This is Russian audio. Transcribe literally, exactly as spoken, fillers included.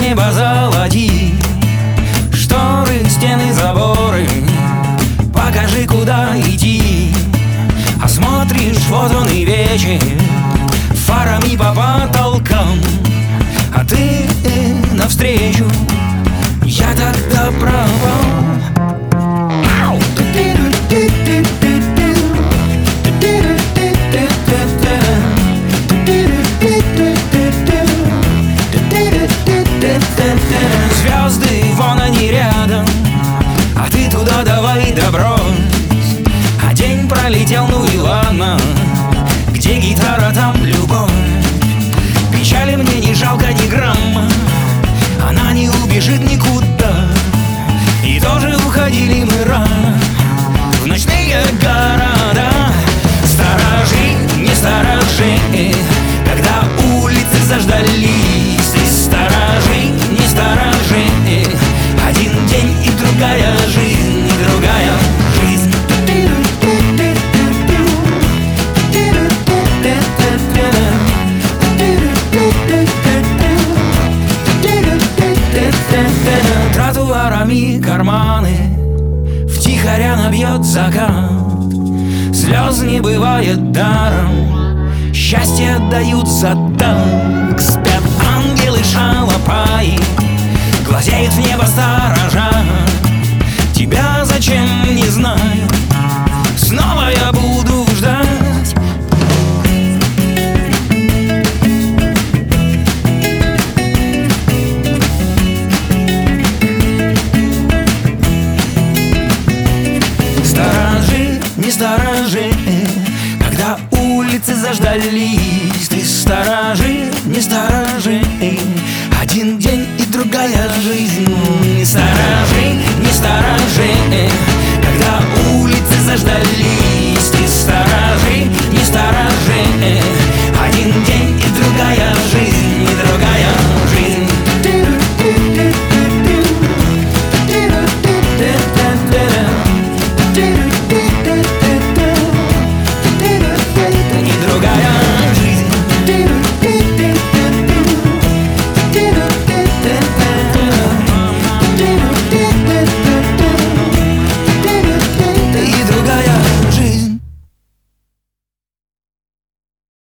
небо золоти, шторы, стены, заборы. Покажи, куда идти. А смотришь, вот он и вечер, фарами по потолкам, а ты навстречу, я тогда пропал. Звезды, вон они рядом, а ты туда давай доброс. А день пролетел, ну и ладно, где гитара, там любовь. Печали мне не жалко ни грамма, она не убежит никуда. И тоже уходили мы рано в ночные города. Сторожи, не сторожи, когда улицы заждались. Ты сторожи, не сторожи, один день и другая жизнь, и другая жизнь. Тротуарами карманы втихаря набьет закат. Слез не бывает даром, счастье отдают за так. Спят ангелы шалопаи, глазеют в небо сторожа. Тебя зачем, не знаю, снова я буду ждать. Сторожи, не сторожи, когда улицы заждались. Ты сторожи, не сторожи, один день и другая жизнь. Не сторожи, не сторожи, когда улицы заждались. Ты сторожи, не сторожи, один день и другая